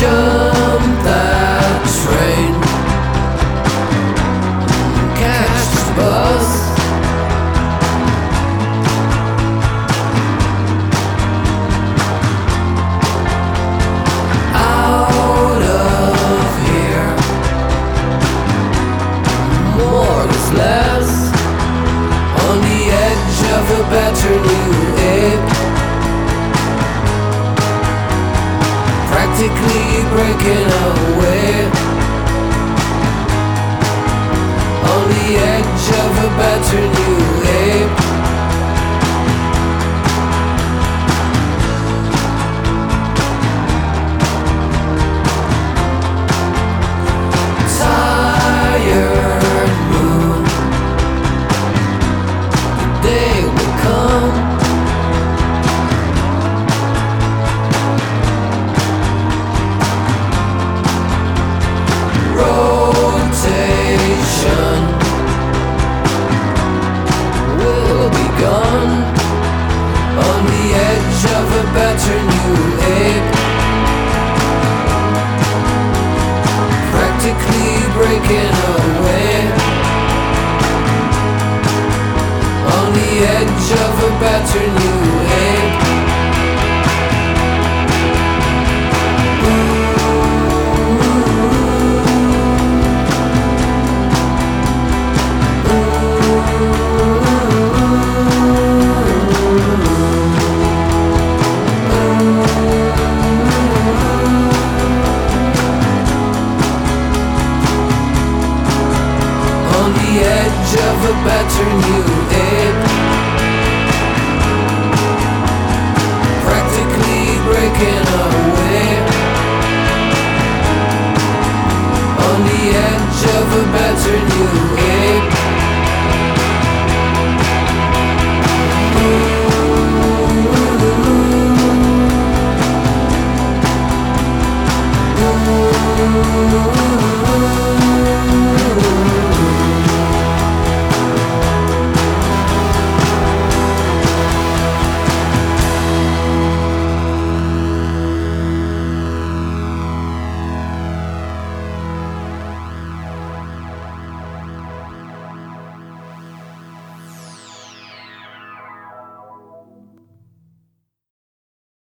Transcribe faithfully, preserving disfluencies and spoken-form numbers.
Jump that train, catch the bus. Out of here, more is less. On the edge of a better new ape, practically breaking away. On the edge of a better new ape. Tired moon, the day will come. Rotation will be gone. On the edge of a better new ape, practically breaking away. On the edge of a better new ape. On the edge of a better new